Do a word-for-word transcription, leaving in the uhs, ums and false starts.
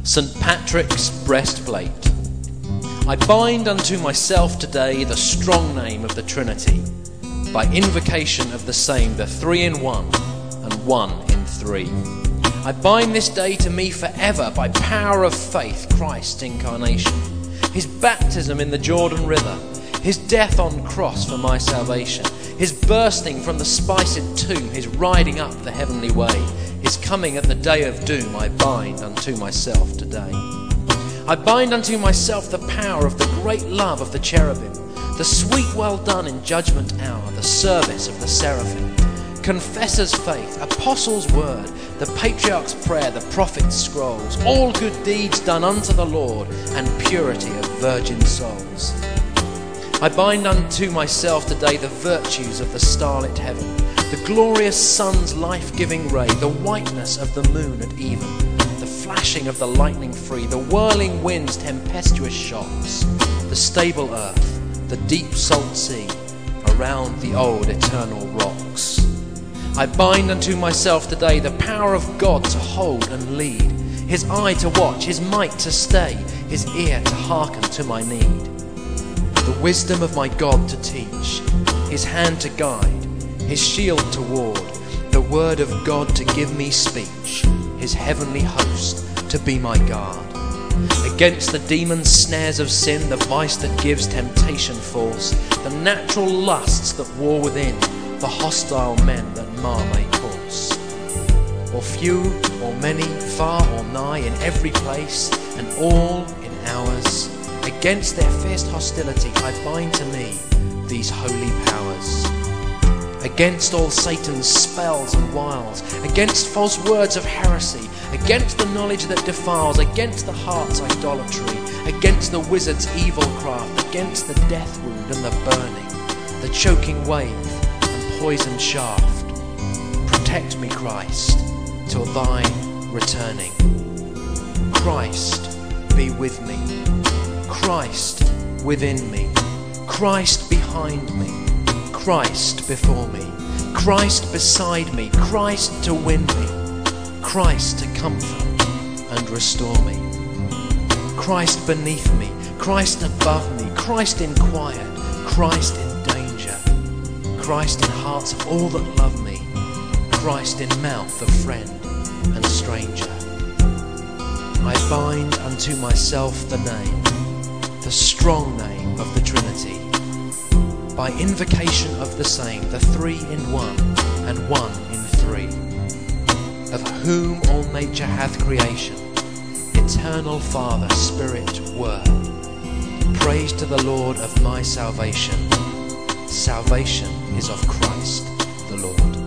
Saint Patrick's breastplate. I bind unto myself today the strong name of the Trinity, by invocation of the same, the three in one and one in three. I bind this day to me forever by power of faith, Christ's incarnation, his baptism in the Jordan River, his death on cross for my salvation, his bursting from the spiced tomb, his riding up the heavenly way, his coming at the day of doom. I bind unto myself today. I bind unto myself the power of the great love of the cherubim, the sweet well done in judgment hour, the service of the seraphim, confessor's faith, apostles' word, the patriarch's prayer, the prophet's scrolls, all good deeds done unto the Lord, and purity of virgin souls. I bind unto myself today the virtues of the starlit heaven, the glorious sun's life-giving ray, the whiteness of the moon at even, the flashing of the lightning free, the whirling wind's tempestuous shocks, the stable earth, the deep salt sea, around the old eternal rocks. I bind unto myself today the power of God to hold and lead, his eye to watch, his might to stay, his ear to hearken to my need, the wisdom of my God to teach, his hand to guide, his shield to ward, the word of God to give me speech, his heavenly host to be my guard. Against the demon's snares of sin, the vice that gives temptation force, the natural lusts that war within, the hostile men that mar my course. Or few or many, far or nigh, in every place, and all in ours, against their fierce hostility I bind to me these holy powers. Against all Satan's spells and wiles, against false words of heresy, against the knowledge that defiles, against the heart's idolatry, against the wizard's evil craft, against the death wound and the burning, the choking wave and poisoned shaft. Protect me, Christ, till thy returning. Christ be with me, Christ within me, Christ behind me, Christ before me, Christ beside me, Christ to win me, Christ to comfort and restore me, Christ beneath me, Christ above me, Christ in quiet, Christ in danger, Christ in hearts of all that love me, Christ in mouth of friend and stranger. I bind unto myself the name, the strong name of the Trinity, by invocation of the same, the three in one and one in three, of whom all nature hath creation, eternal Father, Spirit, Word. Praise to the Lord of my salvation. Salvation is of Christ the Lord.